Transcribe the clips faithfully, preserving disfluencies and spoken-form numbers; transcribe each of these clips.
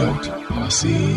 Cult Posse.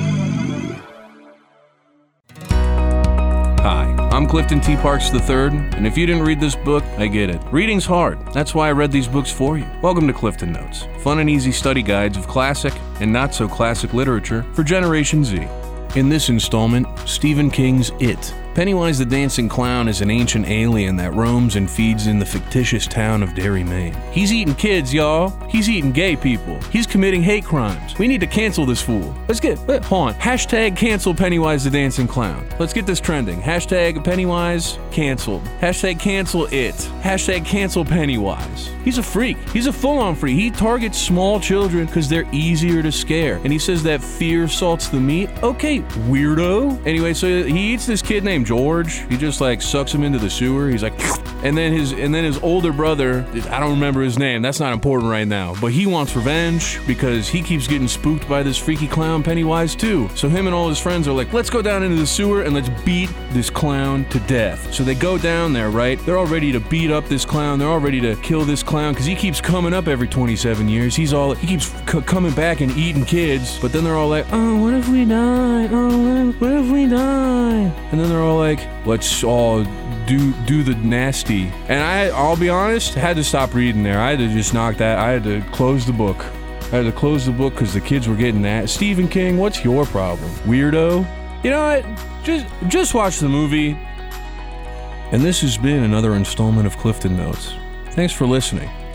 Hi, I'm Clifton T. Parks the third, and if you didn't read this book, I get it. Reading's hard. That's why I read these books for you. Welcome to Clifton Notes, fun and easy study guides of classic and not-so-classic literature for Generation Z. In this installment, Stephen King's It. Pennywise the Dancing Clown is an ancient alien that roams and feeds in the fictitious town of Derry, Maine. He's eating kids, y'all. He's eating gay people. He's committing hate crimes. We need to cancel this fool. Let's get, hold on. Hashtag cancel Pennywise the Dancing Clown. Let's get this trending. Hashtag Pennywise canceled. Hashtag cancel it. Hashtag cancel Pennywise. He's a freak. He's a full-on freak. He targets small children because they're easier to scare. And he says that fear salts the meat. Okay, weirdo. Anyway, so he eats this kid named George. He just like sucks him into the sewer. He's like, and then his and then his older brother, I don't remember his name. That's not important right now. But he wants revenge because he keeps getting spooked by this freaky clown Pennywise too. So him and all his friends are like, let's go down into the sewer and let's beat this clown to death. So they go down there, right? They're all ready to beat up this clown. They're all ready to kill this clown because he keeps coming up every twenty-seven years. He's all he keeps c- coming back and eating kids. But then they're all like, oh, what if we die? Oh, what if, what if we die? And then they're all like, let's all do do the nasty. And I, I'll be honest, had to stop reading there. I had to just knock that. I had to close the book. I had to close the book because the kids were getting that. Stephen King, what's your problem, weirdo? You know what? Just just watch the movie. And this has been another installment of Clifton Notes. Thanks for listening.